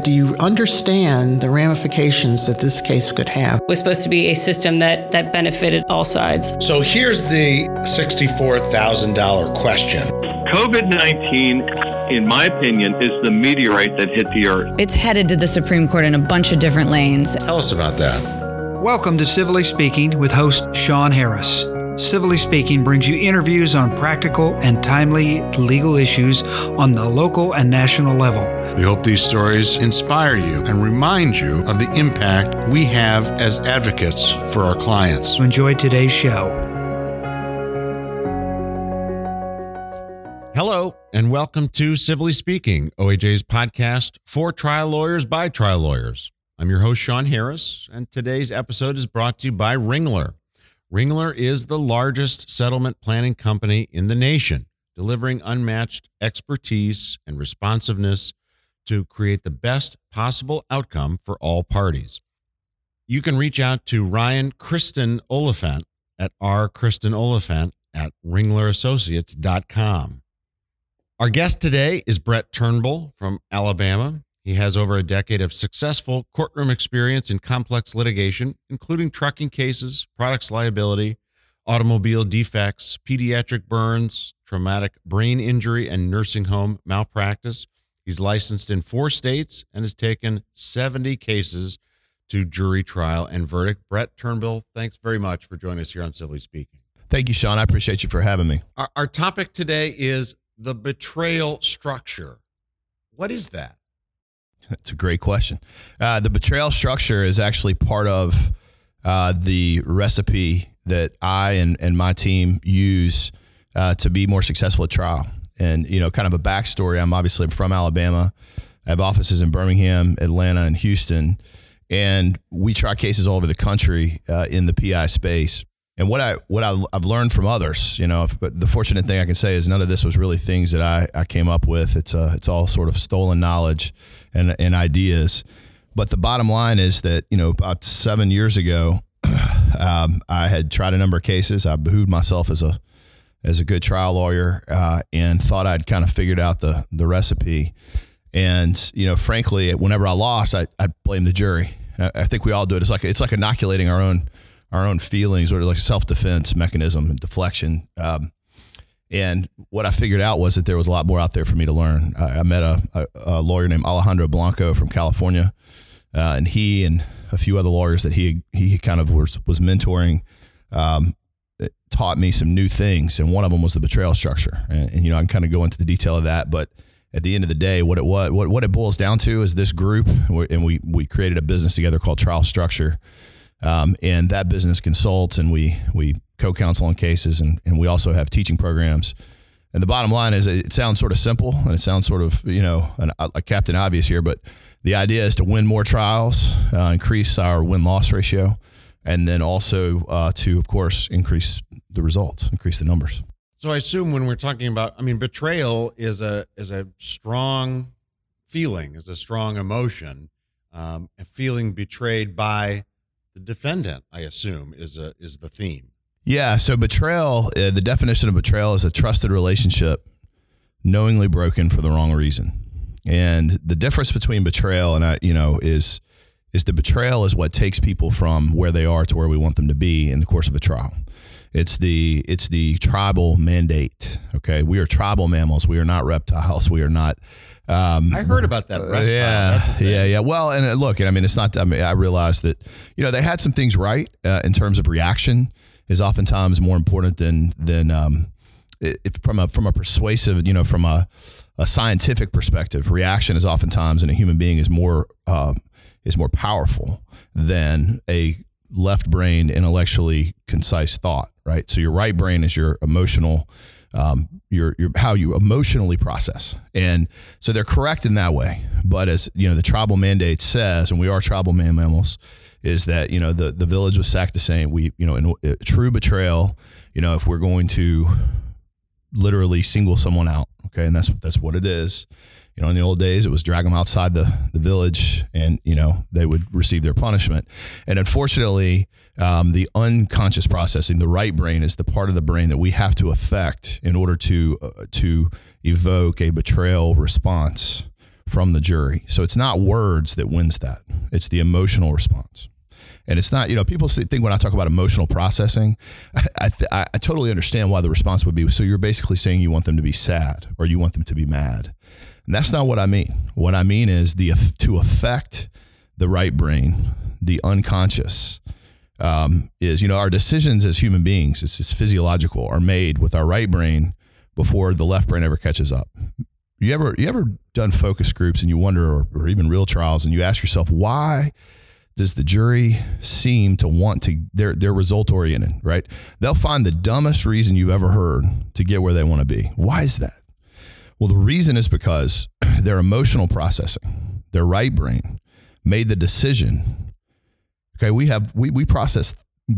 Do you understand the ramifications that this case could have? It was supposed to be a system that benefited all sides. So here's the $64,000 question. COVID-19, in my opinion, is the meteorite that hit the earth. It's headed to the Supreme Court in a bunch of different lanes. Tell us about that. Welcome to Civilly Speaking with host Sean Harris. Civilly Speaking brings you interviews on practical and timely legal issues on the local and national level. We hope these stories inspire you and remind you of the impact we have as advocates for our clients. So enjoy today's show. Hello, and welcome to Civilly Speaking, OAJ's podcast for trial lawyers by trial lawyers. I'm your host, Sean Harris, and today's episode is brought to you by Ringler. Ringler is the largest settlement planning company in the nation, delivering unmatched expertise and responsiveness to create the best possible outcome for all parties. You can reach out to Ryan Kristen Oliphant at rkristenoliphant@ringlerassociates.com. Our guest today is Brett Turnbull from Alabama. He has over a decade of successful courtroom experience in complex litigation, including trucking cases, products liability, automobile defects, pediatric burns, traumatic brain injury, and nursing home malpractice. He's licensed in 4 states and has taken 70 cases to jury trial and verdict. Brett Turnbull, thanks very much for joining us here on Civilly Speaking. Thank you, Sean. I appreciate you for having me. Our topic today is the betrayal structure. What is that? That's a great question. The betrayal structure is actually part of the recipe that I and my team use to be more successful at trial. And, you know, kind of a backstory, I'm obviously from Alabama. I have offices in Birmingham, Atlanta, and Houston. And we try cases all over the country in the PI space. And what I've learned from others, you know, the fortunate thing I can say is none of this was really things that I came up with. It's all sort of stolen knowledge and ideas. But the bottom line is that, you know, about 7 years ago, I had tried a number of cases. I behooved myself as a good trial lawyer and thought I'd kind of figured out the recipe. And, you know, frankly, whenever I lost, I'd blame the jury. I think we all do it. It's like inoculating our own feelings, or like a self-defense mechanism and deflection. And what I figured out was that there was a lot more out there for me to learn. I met a lawyer named Alejandro Blanco from California, and he and a few other lawyers that he kind of was mentoring taught me some new things. And one of them was the betrayal structure. And you know, I can kind of go into the detail of that, but at the end of the day, what it boils down to is this group, and we created a business together called Trial Structure. And that business consults, and we co-counsel on cases, and we also have teaching programs. And the bottom line is, it sounds sort of simple, and it sounds sort of, you know, like Captain Obvious here, but the idea is to win more trials, increase our win-loss ratio, and then also to, of course, increase the results, increase the numbers. So I assume when we're talking about, betrayal is a strong feeling, is a strong emotion, a feeling betrayed by the defendant, I assume, is the theme. Yeah. So betrayal, the definition of betrayal is a trusted relationship knowingly broken for the wrong reason. And the difference between betrayal and is the betrayal is what takes people from where they are to where we want them to be in the course of a trial. It's the tribal mandate. Okay, we are tribal mammals. We are not reptiles. We are not. I heard about that. Yeah. Well, and look, it's not. I realized that they had some things right in terms of reaction is oftentimes more important than if from a persuasive, from a scientific perspective. Reaction is oftentimes in a human being is more powerful than a left-brained, intellectually concise thought, right? So your right brain is your emotional, your how you emotionally process, and so they're correct in that way. But as the tribal mandate says, and we are tribal mammals, is that the village was sacked the same. We in true betrayal, if we're going to literally single someone out, okay, and that's what it is. In the old days, it was drag them outside the village and, they would receive their punishment. And unfortunately, the unconscious processing, the right brain, is the part of the brain that we have to affect in order to evoke a betrayal response from the jury. So it's not words that wins that. It's the emotional response. And it's not, people think when I talk about emotional processing, I totally understand why the response would be, so you're basically saying you want them to be sad or you want them to be mad. And that's not what I mean. What I mean is to affect the right brain, the unconscious, is, our decisions as human beings, it's physiological, are made with our right brain before the left brain ever catches up. You ever done focus groups and you wonder, or even real trials, and you ask yourself, why does the jury seem to want to, they're result oriented, right? They'll find the dumbest reason you've ever heard to get where they want to be. Why is that? Well, the reason is because their emotional processing, their right brain made the decision. Okay, we process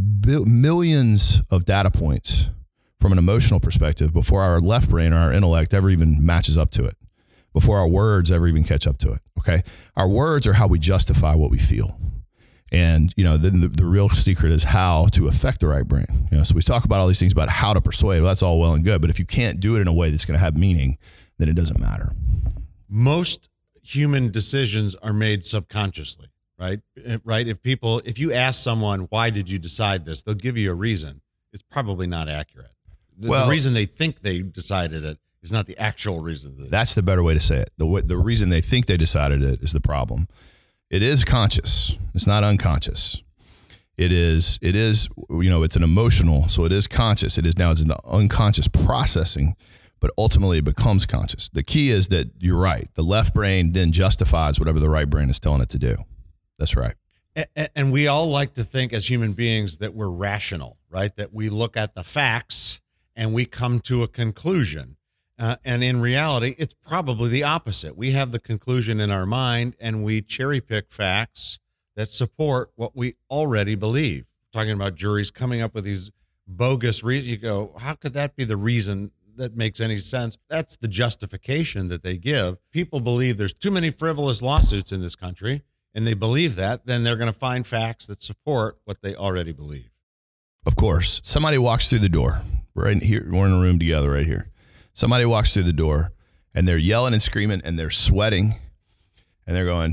millions of data points from an emotional perspective before our left brain or our intellect ever even matches up to it, before our words ever even catch up to it. Okay, our words are how we justify what we feel. And, then the real secret is how to affect the right brain. So we talk about all these things about how to persuade. Well, that's all well and good. But if you can't do it in a way that's going to have meaning, then it doesn't matter. Most human decisions are made subconsciously, right? Right. If you ask someone, why did you decide this? They'll give you a reason. It's probably not accurate. The reason they think they decided it is not the actual reason. That's the better way to say it. The reason they think they decided it is the problem. It is conscious. It's not unconscious. It is, it's an emotional, so it is conscious. It's in the unconscious processing, but ultimately it becomes conscious. The key is that you're right. The left brain then justifies whatever the right brain is telling it to do. That's right. And we all like to think as human beings that we're rational, right? That we look at the facts and we come to a conclusion. And in reality, it's probably the opposite. We have the conclusion in our mind and we cherry pick facts that support what we already believe. Talking about juries coming up with these bogus reasons. You go, how could that be the reason that makes any sense? That's the justification that they give. People believe there's too many frivolous lawsuits in this country, and they believe that, then they're going to find facts that support what they already believe. Of course, somebody walks through the door right here. We're in a room together right here. Somebody walks through the door and they're yelling and screaming and they're sweating and they're going,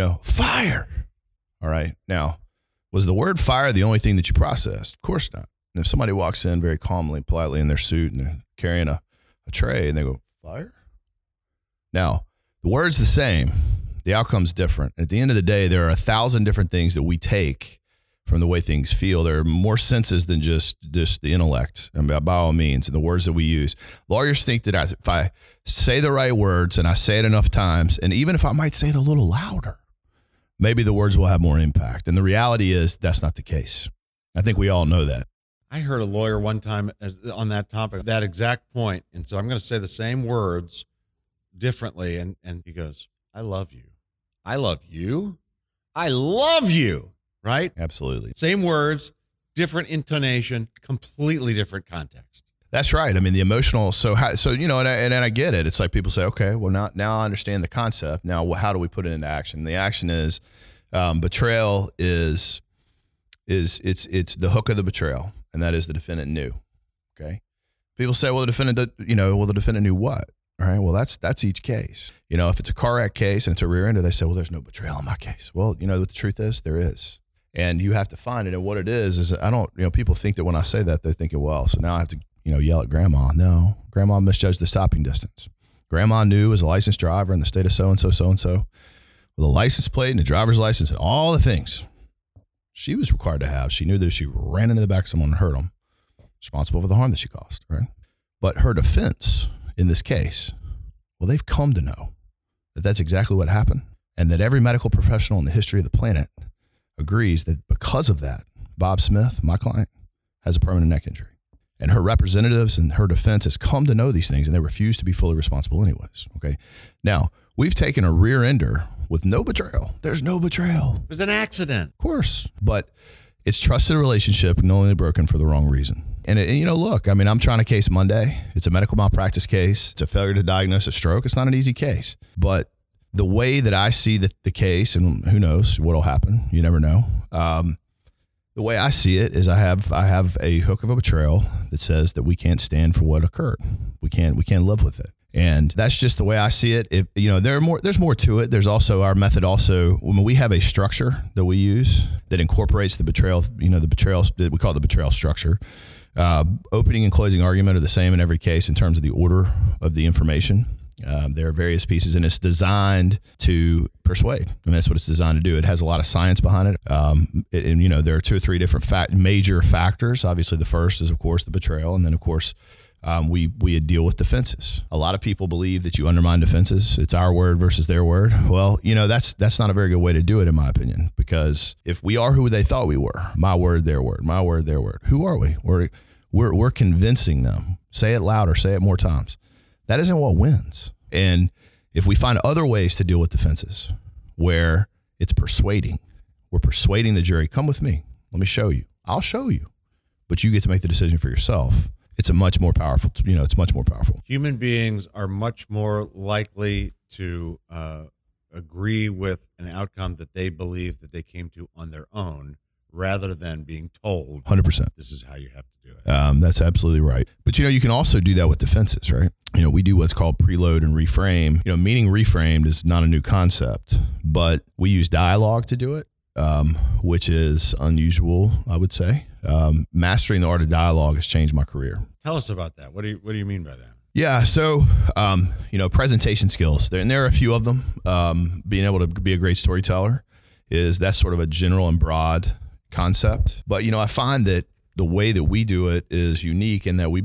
fire. All right. Now, was the word fire the only thing that you processed? Of course not. And if somebody walks in very calmly, politely in their suit and they're carrying a tray and they go, fire? Now, the word's the same. The outcome's different. At the end of the day, there are 1,000 different things that we take from the way things feel. There are more senses than just the intellect, and by all means, and the words that we use. Lawyers think that if I say the right words and I say it enough times, and even if I might say it a little louder, maybe the words will have more impact. And the reality is that's not the case. I think we all know that. I heard a lawyer one time on that topic, that exact point. And so I'm going to say the same words differently. And he goes, I love you. I love you. I love you. Right? Absolutely. Same words, different intonation, completely different context. That's right. I mean, the emotional. So and I get it. It's like people say, okay, well, now I understand the concept. Now, how do we put it into action? The action is betrayal it's the hook of the betrayal, and that is the defendant knew. Okay. People say, well, the defendant knew what? All right. Well, that's each case. If it's a car wreck case and it's a rear ender, they say, well, there's no betrayal in my case. Well, what the truth is? There is. And you have to find it. And what it is people think that when I say that, they're thinking, well, so now I have to, yell at grandma. No, grandma misjudged the stopping distance. Grandma knew as a licensed driver in the state of so-and-so, with a license plate and a driver's license and all the things she was required to have. She knew that if she ran into the back of someone and hurt them, responsible for the harm that she caused, right? But her defense in this case, well, they've come to know that that's exactly what happened, and that every medical professional in the history of the planet agrees that because of that, Bob Smith, my client, has a permanent neck injury. And her representatives and her defense has come to know these things, and they refuse to be fully responsible anyways. Okay. Now, we've taken a rear ender with no betrayal. There's no betrayal. It was an accident. Of course. But it's trusted relationship and only broken for the wrong reason. And look, I mean, I'm trying a case Monday. It's a medical malpractice case. It's a failure to diagnose a stroke. It's not an easy case. But the way that I see the case, and who knows what'll happen, you never know. The way I see it is I have a hook of a betrayal that says that we can't stand for what occurred. We can't live with it. And that's just the way I see it. If there's more to it. There's also our method. Also, when we have a structure that we use that incorporates the betrayal, we call it the betrayal structure. Opening and closing argument are the same in every case in terms of the order of the information. There are various pieces, and it's designed to persuade. And that's what it's designed to do. It has a lot of science behind it. There are 2 or 3 different major factors. Obviously, the first is, of course, the betrayal. And then, of course, we deal with defenses. A lot of people believe that you undermine defenses. It's our word versus their word. Well, that's not a very good way to do it, in my opinion, because if we are who they thought we were, my word, their word, my word, their word, who are we? We're convincing them. Say it louder, say it more times. That isn't what wins. And if we find other ways to deal with defenses where it's persuading, we're persuading the jury, come with me. Let me show you. I'll show you. But you get to make the decision for yourself. It's much more powerful. It's much more powerful. Human beings are much more likely to agree with an outcome that they believe that they came to on their own, rather than being told 100%. This is how you have to do it. That's absolutely right. But, you can also do that with defenses, right? We do what's called preload and reframe. Meaning reframed is not a new concept, but we use dialogue to do it, which is unusual, I would say. Mastering the art of dialogue has changed my career. Tell us about that. What do you mean by that? Yeah. So, presentation skills, there are a few of them. Being able to be a great storyteller that's sort of a general and broad concept. But, I find that the way that we do it is unique in that we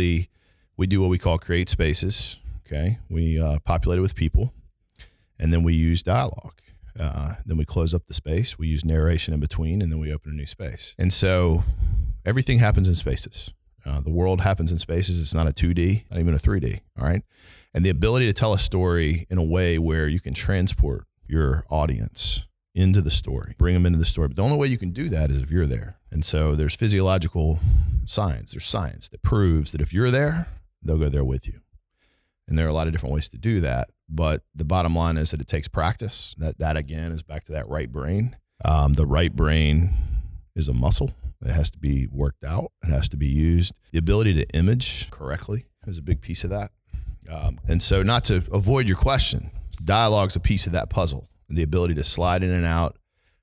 do what we call create spaces. Okay. We populate it with people, and then we use dialogue. Then we close up the space. We use narration in between, and then we open a new space. And so everything happens in spaces. The world happens in spaces. It's not a 2D, not even a 3D. All right. And the ability to tell a story in a way where you can transport your audience into the story, bring them into the story. But the only way you can do that is if you're there. And so there's physiological science. There's science that proves that if you're there, they'll go there with you. And there are a lot of different ways to do that. But the bottom line is that it takes practice. That again is back to that right brain. The right brain is a muscle. It has to be worked out. It has to be used. The ability to image correctly is a big piece of that. And so, not to avoid your question, dialogue's a piece of that puzzle. The ability to slide in and out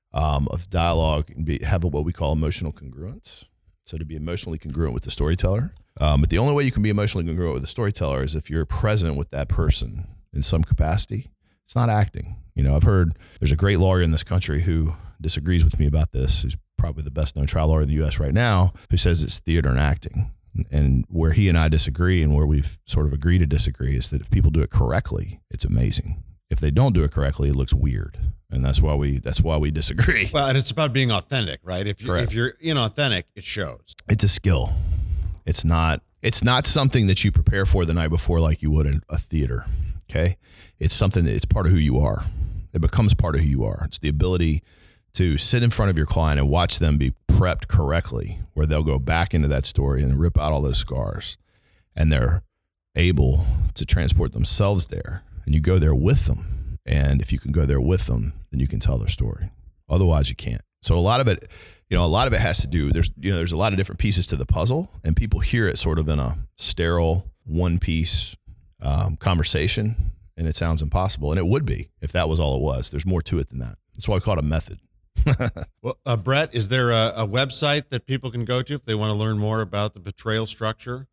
of dialogue and have what we call emotional congruence. So to be emotionally congruent with the storyteller. But the only way you can be emotionally congruent with the storyteller is if you're present with that person in some capacity. It's not acting. I've heard there's a great lawyer in this country who disagrees with me about this, who's probably the best known trial lawyer in the U.S. right now, who says it's theater and acting. And where he and I disagree, and where we've sort of agreed to disagree, is that if people do it correctly, it's amazing. If they don't do it correctly, it looks weird. And that's why we disagree. Well, and it's about being authentic, right? If you're inauthentic, it shows. It's a skill. It's not something that you prepare for the night before like you would in a theater. Okay. It's something that it's part of who you are. It becomes part of who you are. It's the ability to sit in front of your client and watch them be prepped correctly, where they'll go back into that story and rip out all those scars, and they're able to transport themselves there. And you go there with them. And if you can go there with them, then you can tell their story. Otherwise you can't. So a lot of it has to do, there's a lot of different pieces to the puzzle, and people hear it sort of in a sterile one piece conversation, and it sounds impossible. And it would be if that was all it was. There's more to it than that. That's why I call it a method. Well, Brett, is there a website that people can go to if they want to learn more about the betrayal structure?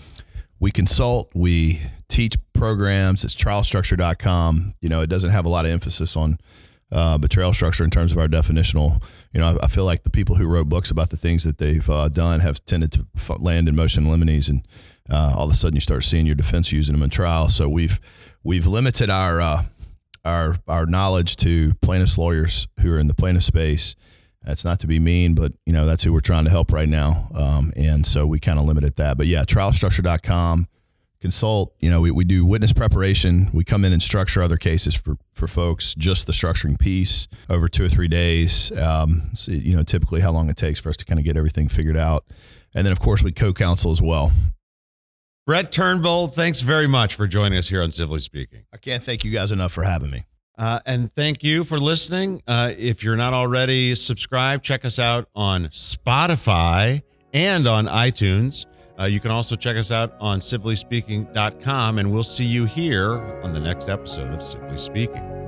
We consult, we teach programs. It's trialstructure.com. It doesn't have a lot of emphasis on betrayal structure in terms of our definitional. I feel like the people who wrote books about the things that they've done have tended to land in motion limines, and all of a sudden you start seeing your defense using them in trial. So we've limited our knowledge to plaintiffs' lawyers who are in the plaintiff space. That's not to be mean, but that's who we're trying to help right now. And so we kind of limited that. But yeah, trialstructure.com, consult. We do witness preparation. We come in and structure other cases for folks, just the structuring piece over 2 or 3 days. So, typically how long it takes for us to kind of get everything figured out. And then of course we co-counsel as well. Brett Turnbull, thanks very much for joining us here on Civilly Speaking. I can't thank you guys enough for having me. And thank you for listening. If you're not already subscribed, check us out on Spotify and on iTunes. You can also check us out on civillyspeaking.com, and we'll see you here on the next episode of Civilly Speaking.